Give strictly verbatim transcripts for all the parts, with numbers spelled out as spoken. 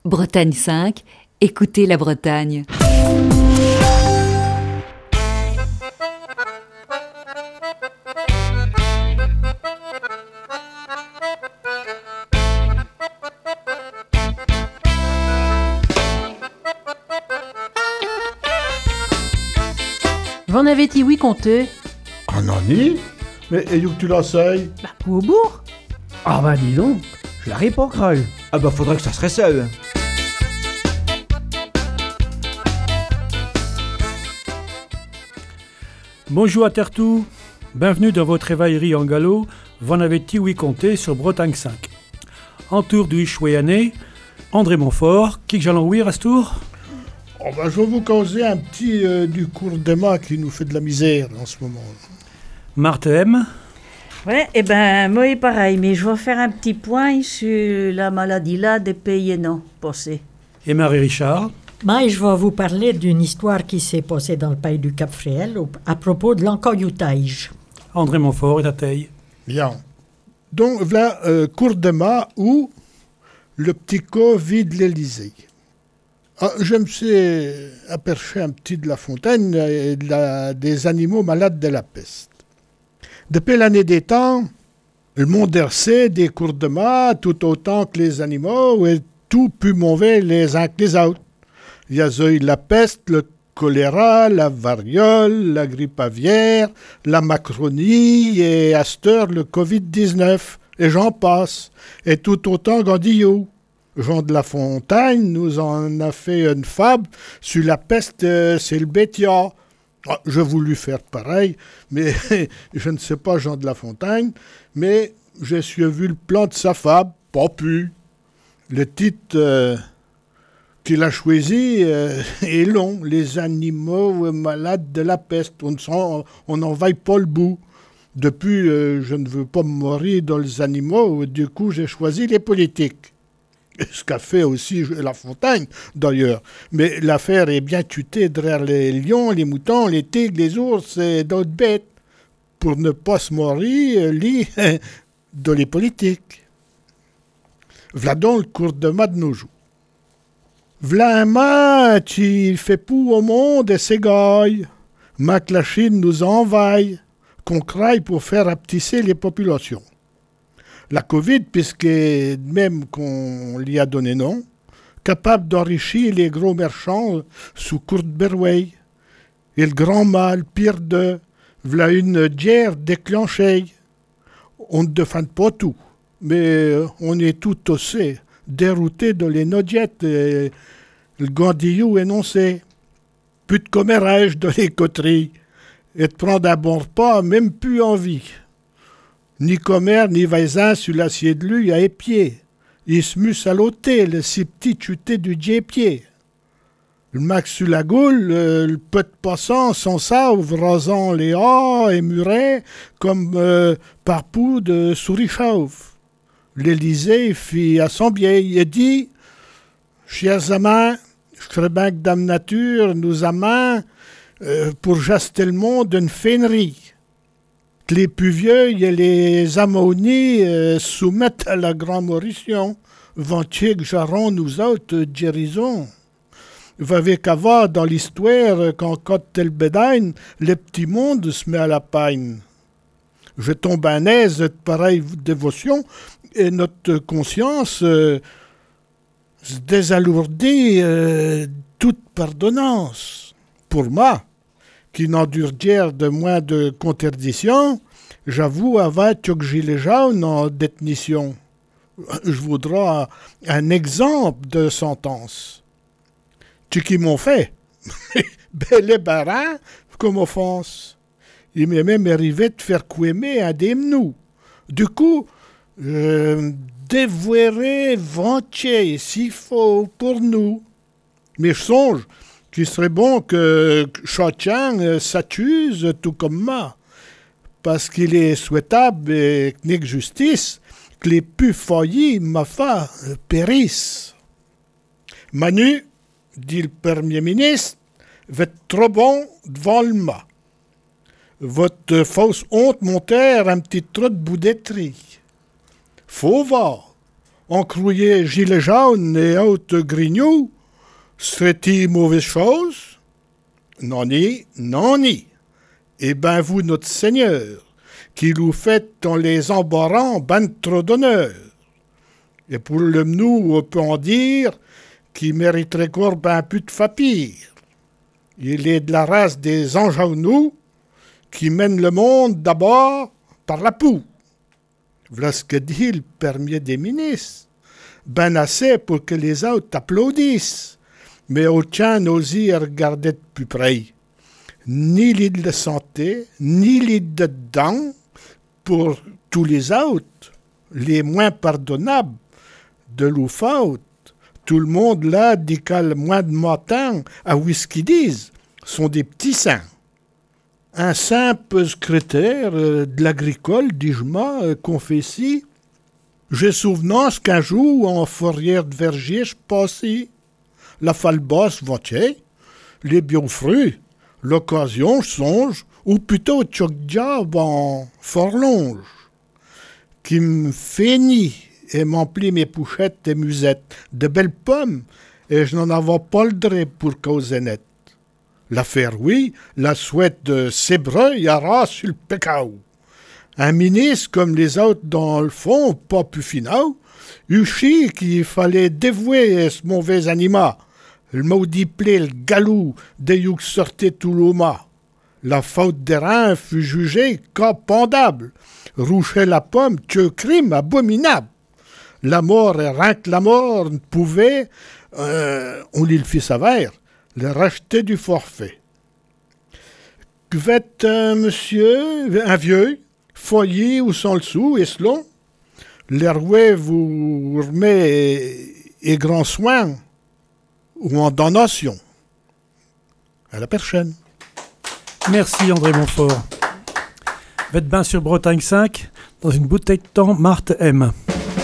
Bretagne cinq, écoutez la Bretagne. Vous en avez-y oui compté? Ah non, ni? Mais et où que tu l'essayes? Bah, au bourg. Ah bah dis donc, je l'arrive pas cru. Ah bah faudrait que ça serait ça. euh. Bonjour à Tertou, bienvenue dans votre évaillerie en galop, vous en avez-y oui compté sur Bretagne cinq. En tour du Chouéané, André Montfort, qui que j'allons ouïr à ce tour? Oh ben, je vais vous causer un petit euh, du cours d'Emma qui nous fait de la misère en ce moment. Marthe M. Ouais, et ben moi pareil, mais je vais faire un petit point sur la maladie là des pays non passés. Et Marie Richard. Moi, je vais vous parler d'une histoire qui s'est passée dans le pays du Cap-Fréhel au- à propos de l'encoyoutage. André Montfort et Tateille. Bien. Donc voilà, euh, cours d'Emma ou le petit co vide l'Élysée. Ah, je me suis aperçu un petit de la fontaine et de la- des animaux malades de la peste. Depuis l'année des temps, le monde hercé des cours d'Emma tout autant que les animaux et tout plus mauvais les uns que les autres. Il y a eu la peste, le choléra, la variole, la grippe aviaire, la macronie et à cette heure le covid dix-neuf. Et j'en passe. Et tout autant Gandillou. Jean de La Fontaine nous en a fait une fable sur la peste, euh, c'est le Bétia. Ah, je voulu faire pareil, mais je ne sais pas Jean de La Fontaine, mais j'ai su vu le plan de sa fable, pas plus. Le titre euh, qu'il a choisi euh, est long, les animaux malades de la peste. On n'en vaille pas le bout. Depuis, euh, je ne veux pas me mourir dans les animaux, du coup j'ai choisi les politiques. Ce qu'a fait aussi La Fontaine, d'ailleurs. Mais l'affaire est bien tutée derrière les lions, les moutons, les tigres, les ours et d'autres bêtes, pour ne pas se mourir lit dans les politiques. V'là donc le cours de ma de nos jours. V'là un match, il fait pou au monde et s'égaille. Ma que la Chine nous envahit, qu'on craille pour faire apetisser les populations. La Covid, puisque même qu'on lui a donné nom, capable d'enrichir les gros marchands sous Kurt Berwey. Et le grand mal, pire de, v'là une guerre déclenchée. On ne défend pas tout, mais on est tout aussi dérouté de les nodiettes et le gandillou énoncé. Plus de commérage de les coteries et de prendre un bon repas, même plus envie. Ni commère, ni vaisin sur l'acier de lui à épier. Il se mus à l'hôtel, si petit chuté du pied. Le max sur la goule, le, le peu de passants sans sauve, rasant les haies et murets comme euh, par pou de souris chauve. L'Élysée fit à son biais et dit « Chers amants, je ferais bien que Dame Nature nous amène euh, pour jaster le monde d'une fénerie. » Que les plus vieux et les ammonies euh, soumettent à la grande morition, ventier que jarron nous autres guérison. Vous avez qu'à voir dans l'histoire qu'en cas de tel bédaine, le petit monde se met à la paille. Je tombe à aise de pareille dévotion et notre conscience euh, se désalourdit euh, toute pardonnance. Pour moi, qui n'endure guère de moins de conterdition, j'avoue avoir que gilet jaune en détenition. Je voudrais un exemple de sentence. Tu qui m'ont fait, bel et barin, comme offense. Il m'est même arrivé de faire couémer un des mnous. Du coup, je dévouerai ventier s'il faut pour nous. Mais je songe qu'il serait bon que chacun s'accuse tout comme moi, parce qu'il est souhaitable et que justice que les plus faillis, ma foi, périssent. Manu, dit le Premier ministre, vous êtes trop bon devant le mât. Votre fausse honte montait un petit trou de boudetterie. Faut voir, encrouiller gilets jaunes et autres grignoux, serait-il mauvaise chose? Non ni, non ni. Eh ben vous, notre Seigneur, qui nous faites en les embarrant ben trop d'honneur. Et pour le nous, on peut en dire qu'il mériterait encore ben plus de fapir. Il est de la race des angeaunous qui mènent le monde d'abord par la poux. Voilà ce que dit le premier des ministres. Ben assez pour que les autres applaudissent. Mais aucun n'ose y regarder de plus près. Ni l'île de santé, ni l'île de dents pour tous les autres, les moins pardonnables de l'ouffaute. Tout le monde là dit qu'à le moins de matin, à whisky disent, sont des petits saints. Un simple secrétaire euh, de l'agricole, dis-je-moi, euh, confessi. J'ai souvenance qu'un jour, en fourrière de verger, je passais. La falbasse ventier, les biofruits, l'occasion, je songe, ou plutôt tchoc diable en forlonge, qui me feignit et m'emplit mes pouchettes et musettes de belles pommes, et je n'en avais pas le dré pour causer net. L'affaire, oui, la souhaite de Sébreuil à sur le pécao. Un ministre comme les autres dans le fond, pas plus finaux, eut chi qu'il fallait dévouer ce mauvais animal. Le maudit plaît, le galou, des youx sortait tout l'oma. La faute des reins fut jugée cas pendable. Roucher la pomme, que crime abominable. La mort et rien que la mort ne pouvait, euh, on lit le fils sévère, le racheter du forfait. Que fait un monsieur, un vieux, foyer ou sans le sou, et selon, l'herrouet vous remet et, et grand soin, ou en damnation. À la prochaine. Merci André Montfort. Faites bain sur Bretagne cinq, dans une bouteille de temps Marthe M.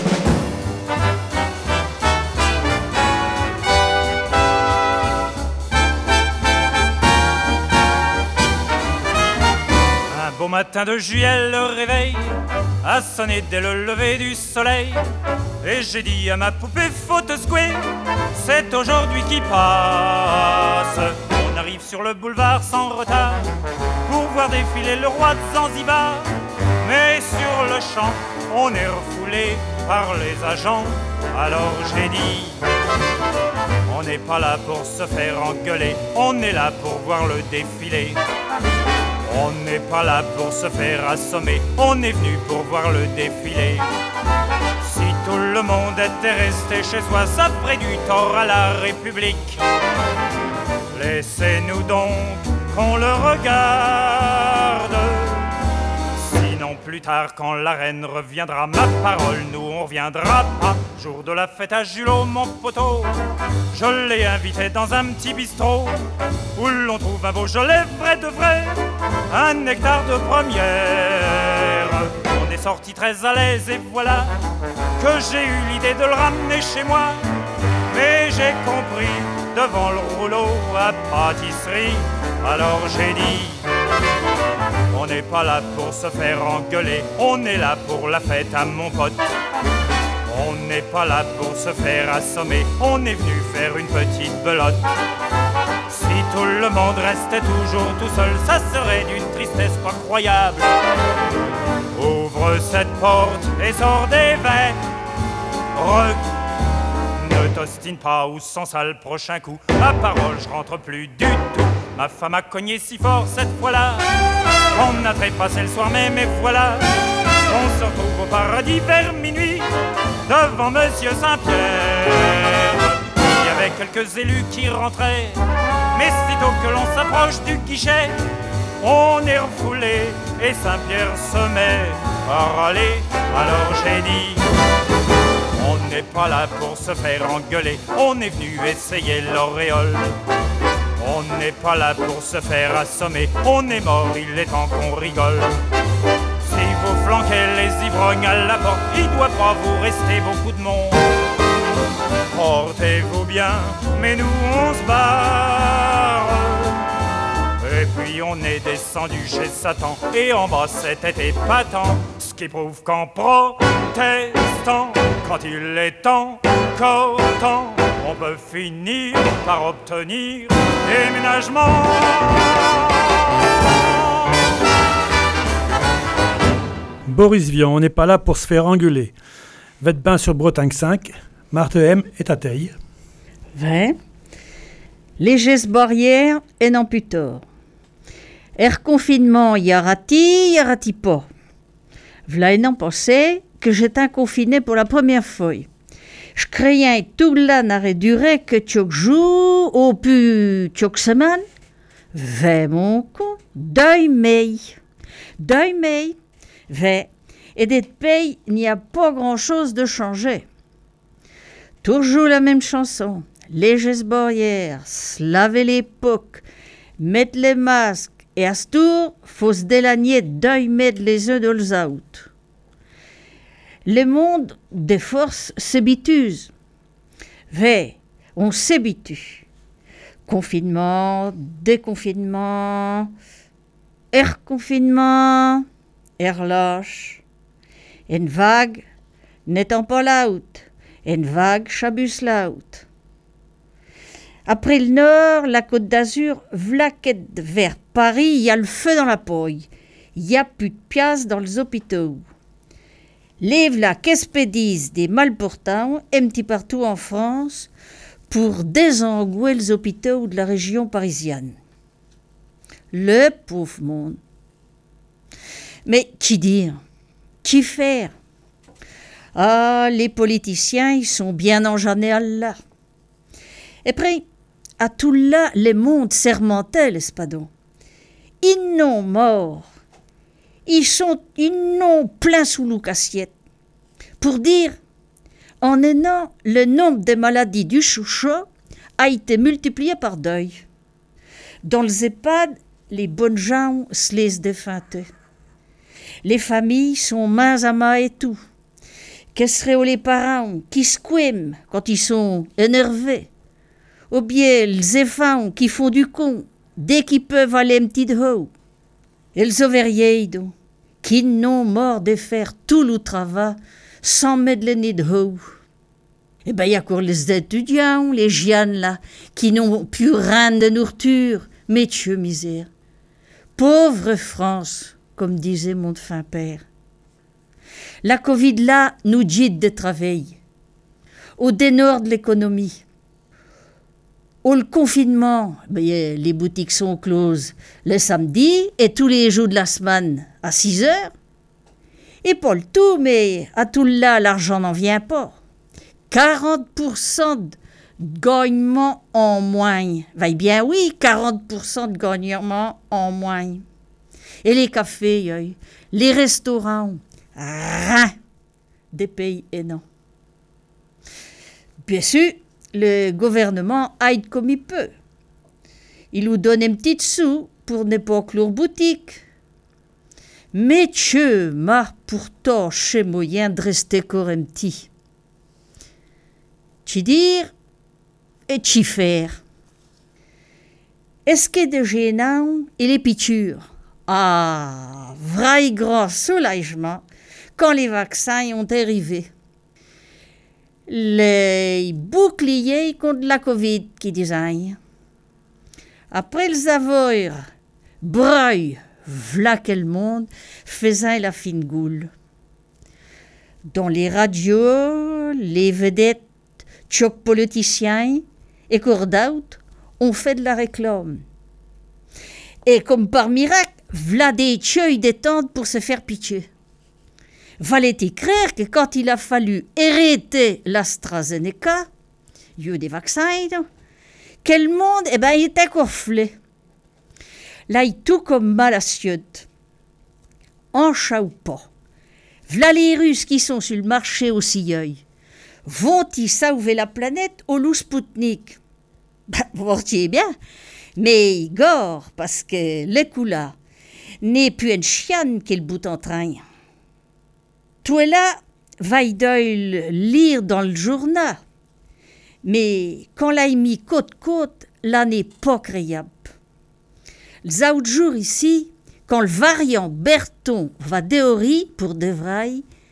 Au matin de juillet, le réveil a sonné dès le lever du soleil. Et j'ai dit à ma poupée, faut te secouer, c'est aujourd'hui qui passe. On arrive sur le boulevard sans retard pour voir défiler le roi de Zanzibar. Mais sur le champ, on est refoulé par les agents. Alors j'ai dit, on n'est pas là pour se faire engueuler, on est là pour voir le défilé. On n'est pas là pour se faire assommer, on est venu pour voir le défilé. Si tout le monde était resté chez soi, ça ferait du tort à la République. Laissez-nous donc qu'on le regarde. Sinon plus tard quand la reine reviendra, ma parole, nous on reviendra pas. Jour de la fête à Julot, mon poteau, je l'ai invité dans un petit bistrot où l'on trouve un Beaujolais vrai de vrai, un nectar de première. On est sorti très à l'aise et voilà que j'ai eu l'idée de le ramener chez moi. Mais j'ai compris devant le rouleau à pâtisserie, alors j'ai dit, on n'est pas là pour se faire engueuler, on est là pour la fête à mon pote. On n'est pas là pour se faire assommer, on est venu faire une petite belote. Si tout le monde restait toujours tout seul, ça serait d'une tristesse pas croyable. Ouvre cette porte et sors des verres. Re... Ne t'ostine pas ou sans ça le prochain coup. Ma parole, je rentre plus du tout. Ma femme a cogné si fort cette fois-là qu'on a trépassé le soir même et voilà. On se retrouve au paradis vers minuit devant Monsieur Saint-Pierre. Il y avait quelques élus qui rentraient, mais sitôt que l'on s'approche du guichet, on est refoulé et Saint-Pierre se met à râler. Alors j'ai dit, on n'est pas là pour se faire engueuler, on est venu essayer l'auréole. On n'est pas là pour se faire assommer, on est mort, il est temps qu'on rigole. Si vous flanquez les ivrognes à la porte, il doit pas vous rester beaucoup de monde. Portez-vous bien, mais nous on se barre. Et puis on est descendu chez Satan, et en bas c'était épatant. Ce qui prouve qu'en protestant, quand il est encore temps, on peut finir par obtenir déménagement. Boris Vian, on n'est pas là pour se faire engueuler. Vête bain sur Bretagne cinq, Marthe M est à taille. Vrai. Les gestes barrières et non plus tard. Er confinement, y aura-t-il, y aura-t-il pas? V'là un an passé que j'étais confiné pour la première fois. Je craignais tout là n'aurait duré que quelques jours, ou plus quelques semaines. Ve mon con, deux mai. Deux mai. Ve. Et des pays, il n'y a pas grand-chose de changé. Toujours la même chanson. Les gestes barrières, se laver les pocs, mettre les masques, et à ce tour, faut se délagner deux mètres les uns de les autres. Le monde des forces s'habitue. Ve, on s'habitue. Confinement, déconfinement, air confinement, air lâche. Une vague n'étant pas l'autre, une vague chabus l'autre. Après le Nord, la Côte d'Azur, vlaquette vers Paris, il y a le feu dans la paille. Il n'y a plus de pièces dans les hôpitaux. Les v'là qu'espédisent des malportants, un petit partout en France, pour désengouer les hôpitaux de la région parisienne. Le pauvre monde. Mais qui dire? Qui faire? Ah, les politiciens, ils sont bien enjanés à là. Et puis, à tout là, les mondes sermentaient, l'espadon. Ils n'ont mort. Ils sont, ils n'ont plein sous l'oucassiette. Pour dire, en un an, le nombre de maladies du chouchot a été multiplié par deux. Dans les EHPAD, les bonnes gens se laissent défunter. Les familles sont main à main et tout. Qu'est-ce seraient les parents qui squiment quand ils sont énervés? Ou bien les enfants qui font du con dès qu'ils peuvent aller un petit de haut. Et les ouvriers qui n'ont mort de faire tout le travail sans mettre le nez de haut. Et bien, il y a encore les étudiants, les jeunes là, qui n'ont plus rien de nourriture. Mais Dieu misère. Pauvre France, comme disait mon fin père. La Covid là nous dit de travail. Au dénord de l'économie. Au le confinement, ben, les boutiques sont closes le samedi et tous les jours de la semaine à six heures. Et pas le tout, mais à tout là, l'argent n'en vient pas. quarante pour cent de gagnement en moins. Ben bien oui, quarante pour cent de gagnement en moins. Et les cafés, les restaurants, rien des pays et non. Bien sûr, le gouvernement aide comme il peut. Il nous donne un petit sou pour ne pas clore boutique. Mais Dieu m'a pourtant chez moyen de rester encore un petit. Tu dire et tu faire. Est-ce que de gênant et les piqûres? Ah, vrai grand soulagement quand les vaccins ont arrivé. Les boucliers contre la Covid qui désignent. Après les avoir breuil, v'là quel monde faisant la fine goule. Dans les radios, les vedettes, chocs politiciens et cours d'autres ont fait de la réclame. Et comme par miracle, v'là des tcheuilles détentes pour se faire pitié. Valait écrire que quand il a fallu arrêter l'AstraZeneca, lieu des vaccins, quel monde, eh ben, il était corflé. Là, il tout comme mal à cieux. En chat ou pas. V'là les Russes qui sont sur le marché au silleuil. Vont-ils sauver la planète au loup Spoutnik? Ben, vous voyez bien. Mais gore, parce que le coup là n'est plus une chienne qui le bout en train. Tout est là, vaille lire dans le journal. Mais quand l'a mis côte-côte, là n'est pas créable. Les autres jours ici, quand le variant Berton va dehors pour de vrai,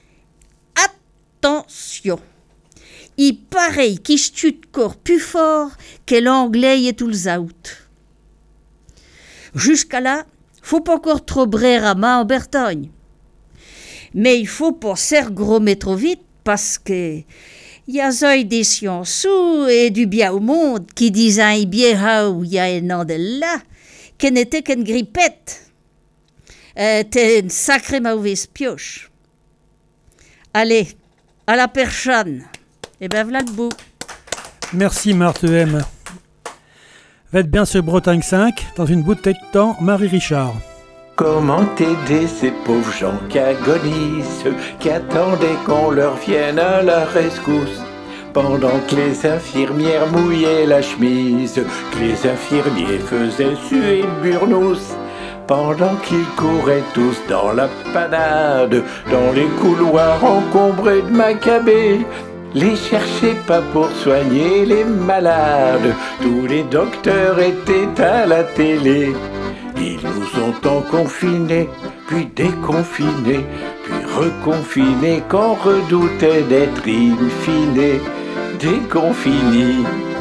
attention, il paraît qu'il chute corps plus fort que l'anglais et tout le out. Jusqu'à là, faut pas encore trop brère à main en Bertogne. Mais il faut pas faire gros mais trop vite parce que y a zoi des sciences et du bien au monde qui disent un bien où il y a un an de là qu'elle n'était qu'une grippette. Euh, T'es une sacrée mauvaise pioche. Allez, à la perchane. Et ben voilà le bout. Merci Marthe M. Faites bien ce Bretagne cinq dans une bouteille de temps, Marie Richard. Comment aider ces pauvres gens qui agonisent, qui attendaient qu'on leur vienne à la rescousse, pendant que les infirmières mouillaient la chemise, que les infirmiers faisaient suer le burnous, pendant qu'ils couraient tous dans la panade, dans les couloirs encombrés de macabées, les cherchaient pas pour soigner les malades, tous les docteurs étaient à la télé. Ils nous ont en confinés, puis déconfinés, puis reconfinés, qu'on redoutait d'être in-fine déconfinés.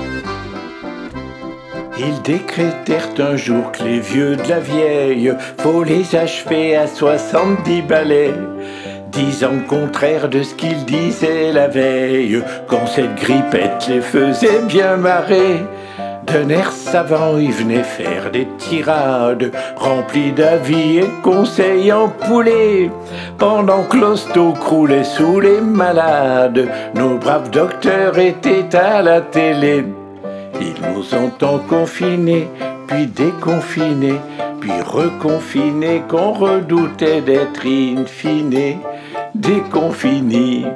Ils décrétèrent un jour que les vieux de la vieille, faut les achever à soixante-dix balais, disant le contraire de ce qu'ils disaient la veille, quand cette grippette les faisait bien marrer. D'un air savant, il venait faire des tirades, remplies d'avis et de conseils en poulet. Pendant que l'hosto croulait sous les malades, nos braves docteurs étaient à la télé. Ils nous ont tant confinés, puis déconfinés, puis reconfinés, qu'on redoutait d'être in fine déconfinés.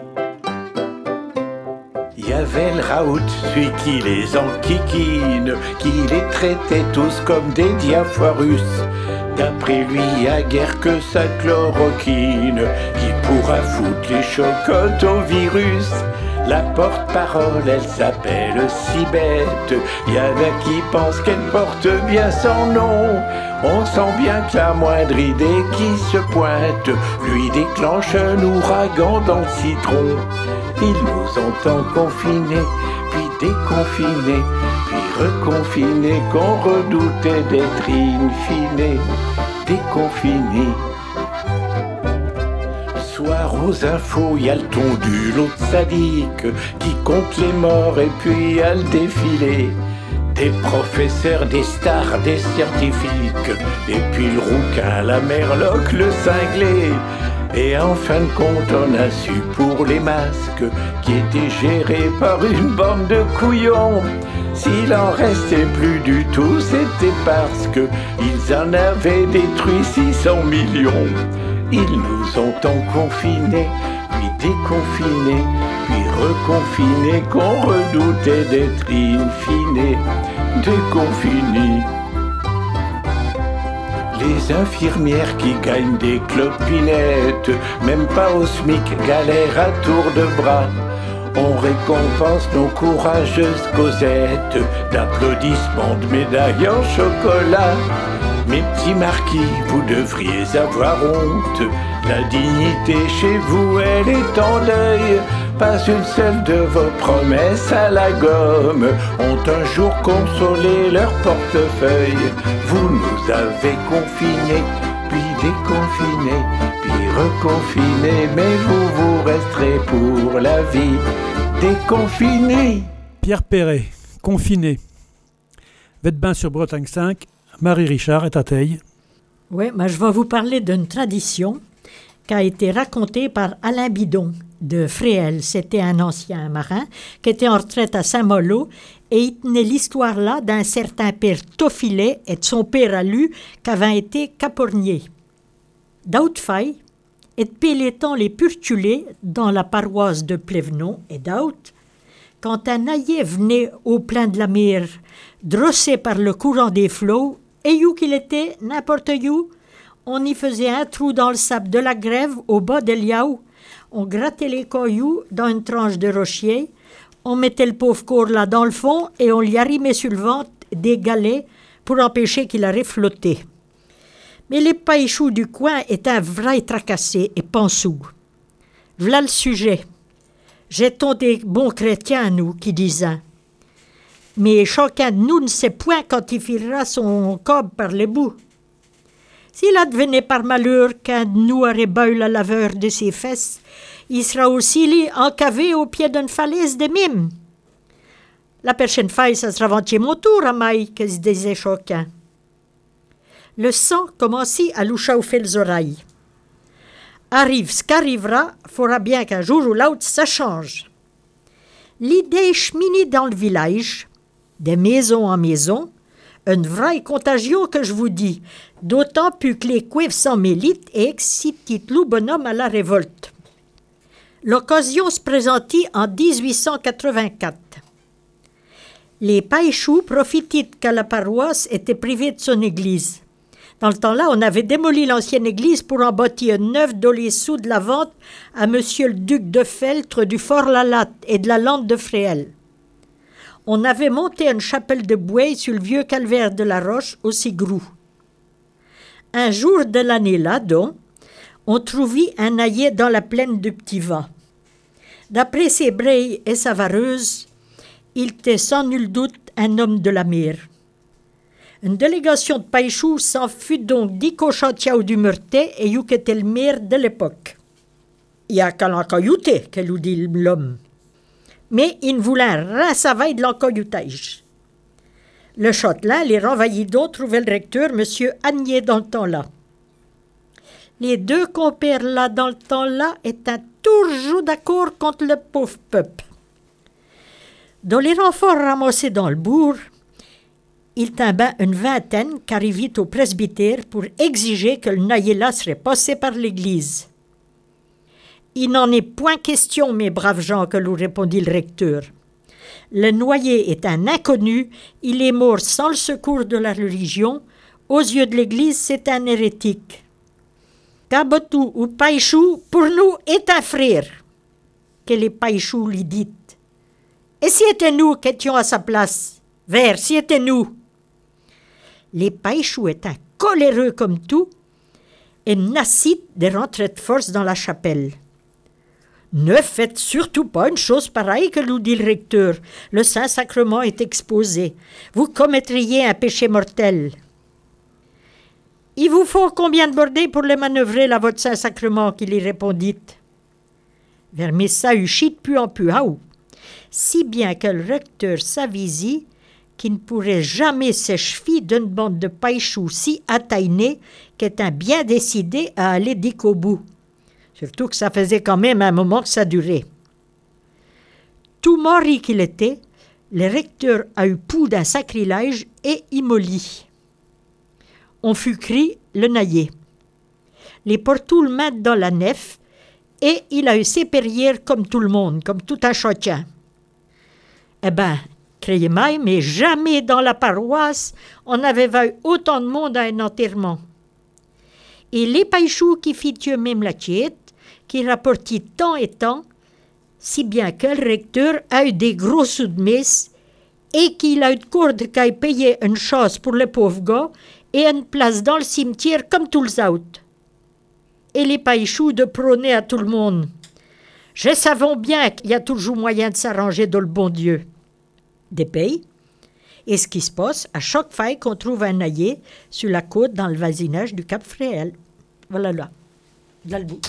Il y avait le Raoult, celui qui les enquiquine, qui les traitait tous comme des diafoirus. D'après lui, il n'y a guère que sa chloroquine qui pourra foutre les chocottes au virus. La porte-parole, elle s'appelle Cybette. Il y en a qui pensent qu'elle porte bien son nom. On sent bien que la moindre idée qui se pointe lui déclenche un ouragan dans le citron. Ils nous ont tant confinés, puis déconfinés, puis reconfinés, qu'on redoutait d'être in fine déconfinés. Le soir aux infos, y a le tondu, l'autre sadique, qui compte les morts et puis y a le défilé. Des professeurs, des stars, des scientifiques, et puis le rouquin, la merloque, le cinglé. Et en fin de compte, on a su pour les masques qui étaient gérés par une bande de couillons. S'il en restait plus du tout, c'était parce que ils en avaient détruit six cents millions. Ils nous ont tant confinés, puis déconfinés, puis reconfinés, qu'on redoutait d'être in fine déconfinés. Les infirmières qui gagnent des clopinettes, même pas au SMIC, galèrent à tour de bras. On récompense nos courageuses causettes d'applaudissements, de médailles en chocolat. Mes petits marquis, vous devriez avoir honte. La dignité chez vous, elle est en deuil. Pas une seule de vos promesses à la gomme ont un jour consolé leur portefeuille. Vous nous avez confinés, puis déconfinés, puis reconfinés, mais vous, vous resterez pour la vie déconfinés. Pierre Perret, confiné. Faites bain sur Bretagne cinq, Marie Richard est à Teille. Oui, mais je vais vous parler d'une tradition qui a été racontée par Alain Bidon de Fréhel. C'était un ancien marin qui était en retraite à Saint-Malo et il tenait l'histoire là d'un certain père Tophilet et de son père à lui qui avait été capornier. D'Outfaille et de Pélétan les Purtulés dans la paroisse de Plévenon et d'Out, quand un naïef venait au plein de la mer, drossé par le courant des flots, et où qu'il était, n'importe où, on y faisait un trou dans le sable de la grève au bas de Liaou. On grattait les cailloux dans une tranche de rocher, on mettait le pauvre corps là dans le fond et on lui arrimait sur le ventre des galets pour empêcher qu'il arrive flotter. Mais les païchous du coin étaient un vrai tracassés et pensous. V'là le sujet. J'étais des bons chrétiens, nous, qui disaient. Mais chacun de nous ne sait point quand il filera son cob par les bouts. S'il advenait par malheur qu'un de nous aurait bu la laveur de ses fesses, il sera aussi encavé au pied d'une falaise de mime. La prochaine fois, ça sera ventier mon tour à maille, que se disait chacun. Le sang commençait à lui chauffer les oreilles. Arrive ce qu'arrivera, faudra bien qu'un jour ou l'autre ça change. L'idée cheminait dans le village, de maison en maison, une vraie contagion que je vous dis, d'autant plus que les cuivres s'en mélitent et excitent le bonhomme à la révolte. L'occasion se présentait en dix-huit cent quatre-vingt-quatre. Les païchous profitaient que la paroisse était privée de son église. Dans le temps-là, on avait démoli l'ancienne église pour en bâtir une neuve dont les sous de la vente à monsieur le duc de Feltre du Fort-la-Latte et de la Lande de Fréhel. On avait monté une chapelle de bois sur le vieux calvaire de la Roche au Sigrou. Un jour de l'année-là, donc, on trouvait un naillet dans la plaine du Petit-Vent. D'après ses breilles et sa vareuse, il était sans nul doute un homme de la mer. Une délégation de païchous s'en fut donc dit qu'au Chantiao du Meurtet et you qu'était le maire de l'époque. Il y a qu'à l'encoyouter, que nous dit l'homme. Mais il ne voulait rien savoir de l'encoyoutage. Le châtelain les renvoyait donc trouver le recteur, M. Agnier, dans le temps-là. Les deux compères-là, dans le temps-là, étaient toujours d'accord contre le pauvre peuple. Dans les renforts ramassés dans le bourg, il tomba une vingtaine qui arrivait au presbytère pour exiger que le naillet-là serait passé par l'église. « Il n'en est point question, mes braves gens, que lui répondit le recteur. Le noyé est un inconnu, il est mort sans le secours de la religion, aux yeux de l'église c'est un hérétique. Cabotou ou païchou, pour nous, est un frère. » Que les païchous lui dit. « Et si était nous qui étions à sa place? Vers, si était nous? » Les païchous étaient coléreux comme tout et nassitent de rentrer de force dans la chapelle. « Ne faites surtout pas une chose pareille que nous dit le recteur. Le Saint-Sacrement est exposé. Vous commettriez un péché mortel. »« Il vous faut combien de bordées pour le manœuvrer, là, votre Saint-Sacrement ?» qu'il y répondit. Vermé ça eut chit pu en pu haou, si bien que le recteur s'avisi qui ne pourrait jamais s'écheffer d'une bande de païchous si attainés qu'étaient bien décidés à aller dic au bout. Surtout que ça faisait quand même un moment que ça durait. Tout mari qu'il était, le recteur a eu pouls d'un sacrilège et immoli. On fut cri le naillet. Les portous le mettent dans la nef et il a eu ses périères comme tout le monde, comme tout un chrétien. Eh ben, créez-moi, mais jamais dans la paroisse on n'avait vu autant de monde à un enterrement. Et les païchous qui fit eux-mêmes la tiette, qui rapportaient tant et tant, si bien que le recteur a eu des gros sous de messe et qu'il a eu de corde qu'à payer une chasse pour le pauvre gars et une place dans le cimetière comme tous les autres. Et les païchous de prôner à tout le monde. Je savons bien qu'il y a toujours moyen de s'arranger dans le bon Dieu. Des pays. Et ce qui se passe à chaque fois qu'on trouve un naillet sur la côte dans le voisinage du Cap Fréhel. Voilà là. Là le bout.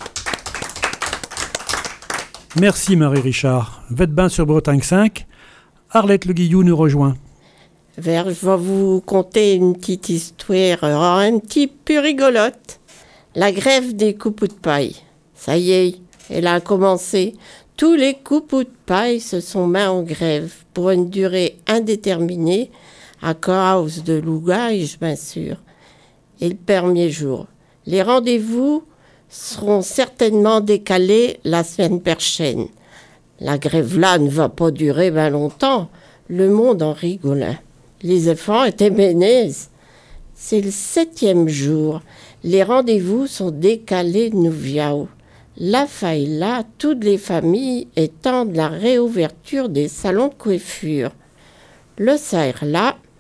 Merci Marie-Richard. Vête bain sur Bretagne cinq. Arlette Le Guillou nous rejoint. Vers, je vais vous conter une petite histoire un petit peu rigolote. La grève des coupeaux de paille. Ça y est, elle a commencé. Tous les coupeaux de paille se sont mis en grève pour une durée indéterminée à cause de l'ougage, bien sûr. Et le premier jour. Les rendez-vous seront certainement décalés la semaine prochaine. La grève-là ne va pas durer bien longtemps. Le monde en rigolait. Les enfants étaient bénis. C'est le septième jour. Les rendez-vous sont décalés de nouveau. La faille là, toutes les familles étendent la réouverture des salons de coiffure. Le soir là,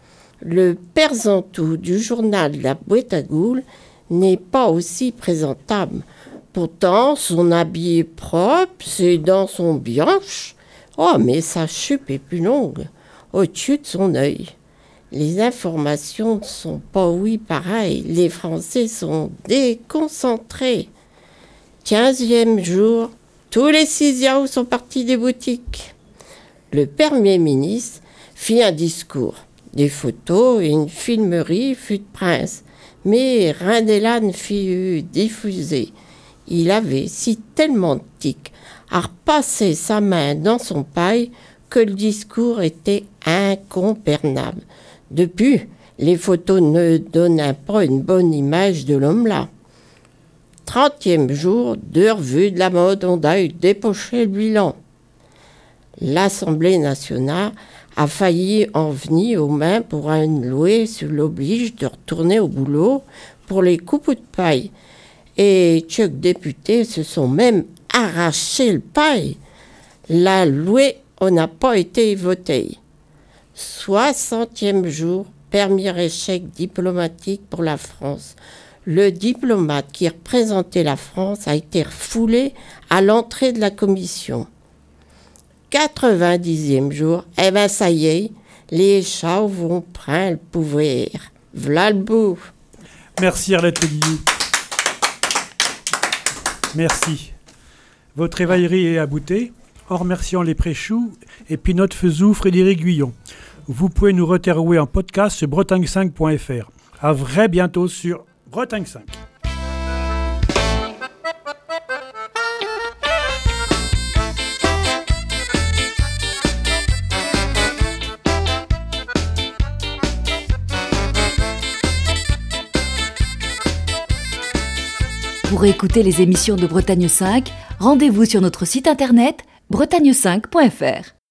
Le Perzantou du journal La Boîte à Goules n'est pas aussi présentable. Pourtant, son habit est propre, ses dents sont blanches. Oh, mais sa jupe est plus longue, au-dessus de son œil. Les informations ne sont pas, oui, pareilles. Les Français sont déconcentrés. Quinzième jour, tous les Sixiaos sont partis des boutiques. Le Premier ministre fit un discours. Des photos et une filmerie fut de prince. Mais Rindella ne fut diffusé. Il avait si tellement de tics à repasser sa main dans son paille que le discours était incomprenable. Depuis, les photos ne donnaient pas une bonne image de l'homme-là. Trentième jour, deux revues de la mode ont d'ailleurs dépoché le bilan. L'Assemblée nationale a failli en venir aux mains pour un loué sur l'oblige de retourner au boulot pour les coupes de paille. Et quelques députés se sont même arraché le paille. La loi n'a pas été votée. Soixantième jour, premier échec diplomatique pour la France. Le diplomate qui représentait la France a été refoulé à l'entrée de la commission. quatre-vingt-dixième jour, eh ben ça y est, les chats vont prendre le pouvoir. V'là le bout. Merci Arlette Ollier. Merci. Votre évaillerie est aboutée. En remerciant les Préchoux et Pinot Fezou, Frédéric Guyon. Vous pouvez nous retrouver en podcast sur bretagne cinq point f r. À vrai bientôt sur Bretagne cinq. Pour écouter les émissions de Bretagne cinq, rendez-vous sur notre site internet bretagne cinq point f r.